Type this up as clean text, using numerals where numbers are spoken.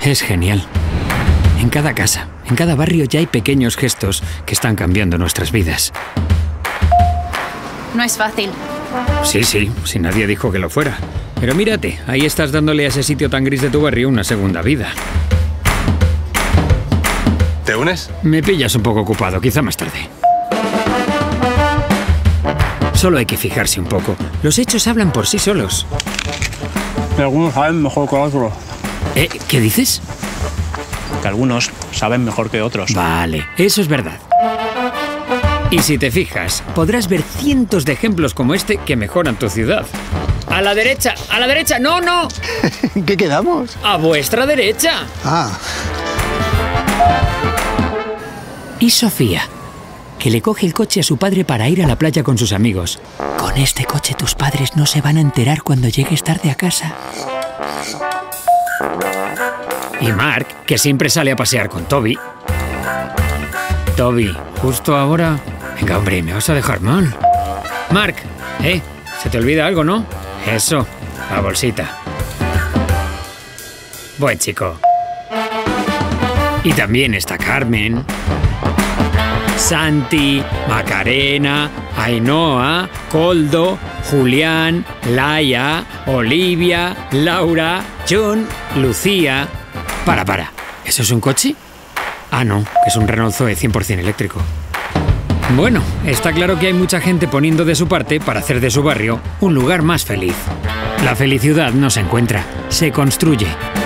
Es genial. En cada casa, en cada barrio ya hay pequeños gestos que están cambiando nuestras vidas. No es fácil. Sí, si nadie dijo que lo fuera. Pero mírate, ahí estás dándole a ese sitio tan gris de tu barrio una segunda vida. ¿Te unes? Me pillas un poco ocupado, quizá más tarde. Solo hay que fijarse un poco. Los hechos hablan por sí solos. Y algunos saben mejor que otros. ¿Qué dices? Que algunos saben mejor que otros. Vale, eso es verdad. Y si te fijas, podrás ver cientos de ejemplos como este que mejoran tu ciudad. ¡A la derecha! ¡A la derecha! ¡No, no! ¿En qué quedamos? ¡A vuestra derecha! Ah. Y Sofía, que le coge el coche a su padre para ir a la playa con sus amigos. Con este coche tus padres no se van a enterar cuando llegues tarde a casa. Y Mark, que siempre sale a pasear con Toby. Toby, justo ahora... Venga, hombre, me vas a dejar mal. Mark, se te olvida algo, ¿no? Eso, la bolsita. Buen chico. Y también está Carmen, Santi, Macarena, Ainhoa, Koldo, Julián, Laia, Olivia, Laura, John, Lucía... Para. ¿Eso es un coche? Ah, no, que es un Renault Zoe 100% eléctrico. Bueno, está claro que hay mucha gente poniendo de su parte para hacer de su barrio un lugar más feliz. La felicidad no se encuentra, se construye.